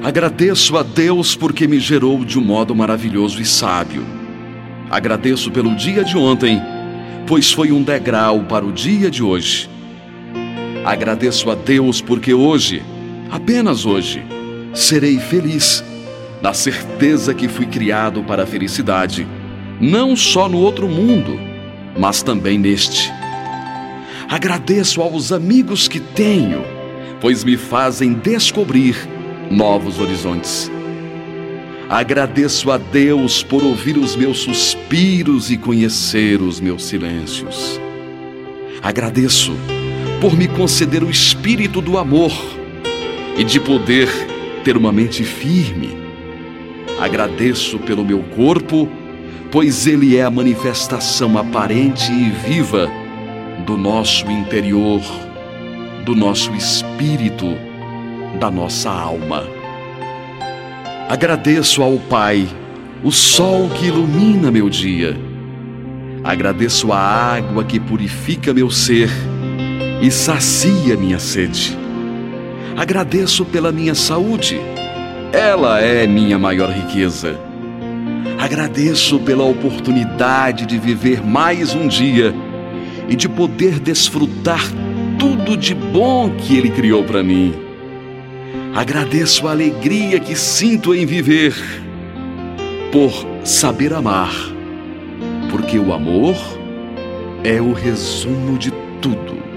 Agradeço a Deus porque me gerou de um modo maravilhoso e sábio. Agradeço pelo dia de ontem, pois foi um degrau para o dia de hoje. Agradeço a Deus porque hoje, apenas hoje, serei feliz, na certeza que fui criado para a felicidade, não só no outro mundo, mas também neste. Agradeço aos amigos que tenho, pois me fazem descobrir novos horizontes. Agradeço a Deus por ouvir os meus suspiros e conhecer os meus silêncios. Agradeço por me conceder o espírito do amor e de poder ter uma mente firme. Agradeço pelo meu corpo, pois ele é a manifestação aparente e viva do nosso interior, do nosso espírito, da nossa alma. Agradeço ao Pai, o sol que ilumina meu dia. Agradeço a água que purifica meu ser e sacia minha sede. Agradeço pela minha saúde, ela é minha maior riqueza. Agradeço pela oportunidade de viver mais um dia e de poder desfrutar tudo de bom que Ele criou para mim. Agradeço a alegria que sinto em viver, por saber amar, porque o amor é o resumo de tudo.